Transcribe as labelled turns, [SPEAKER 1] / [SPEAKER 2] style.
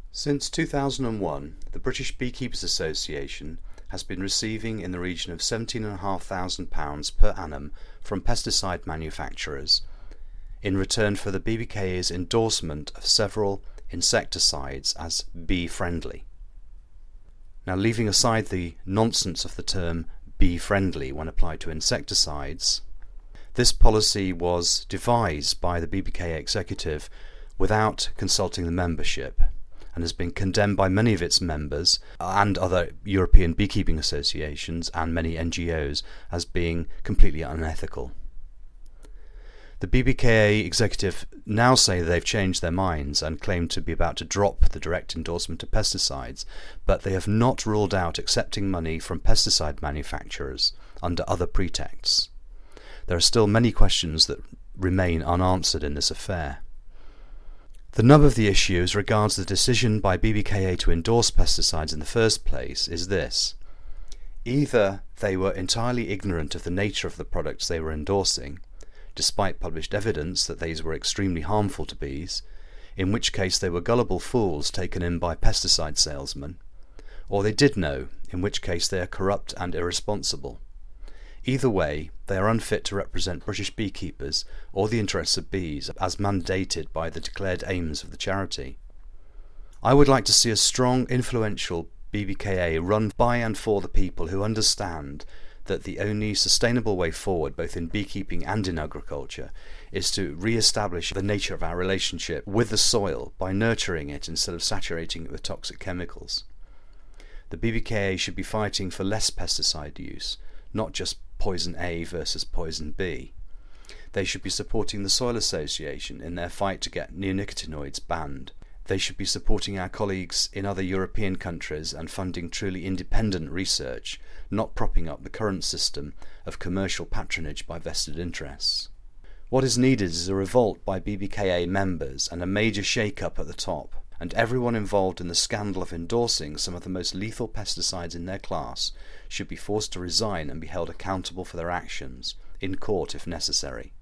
[SPEAKER 1] Since 2001, the British Beekeepers Association has been receiving in the region of £17,500 per annum from pesticide manufacturers in return for the BBKA's endorsement of several insecticides as bee-friendly. Now, leaving aside the nonsense of the term bee-friendly when applied to insecticides, this policy was devised by the BBKA executive without consulting the membership, and has been condemned by many of its members and other European beekeeping associations and many NGOs as being completely unethical. The BBKA executive now say they've changed their minds and claim to be about to drop the direct endorsement of pesticides, but they have not ruled out accepting money from pesticide manufacturers under other pretexts. There are still many questions that remain unanswered in this affair. The nub of the issue as regards the decision by BBKA to endorse pesticides in the first place is this. Either they were entirely ignorant of the nature of the products they were endorsing, despite published evidence that these were extremely harmful to bees, in which case they were gullible fools taken in by pesticide salesmen, or they did know, in which case they are corrupt and irresponsible. Either way, they are unfit to represent British beekeepers or the interests of bees as mandated by the declared aims of the charity. I would like to see a strong, influential BBKA run by and for the people who understand that the only sustainable way forward, both in beekeeping and in agriculture, is to re-establish the nature of our relationship with the soil by nurturing it instead of saturating it with toxic chemicals. The BBKA should be fighting for less pesticide use, not just poison A versus poison B. They should be supporting the Soil Association in their fight to get neonicotinoids banned. They should be supporting our colleagues in other European countries and funding truly independent research, not propping up the current system of commercial patronage by vested interests. What is needed is a revolt by BBKA members and a major shake-up at the top, and everyone involved in the scandal of endorsing some of the most lethal pesticides in their class should be forced to resign and be held accountable for their actions, in court if necessary.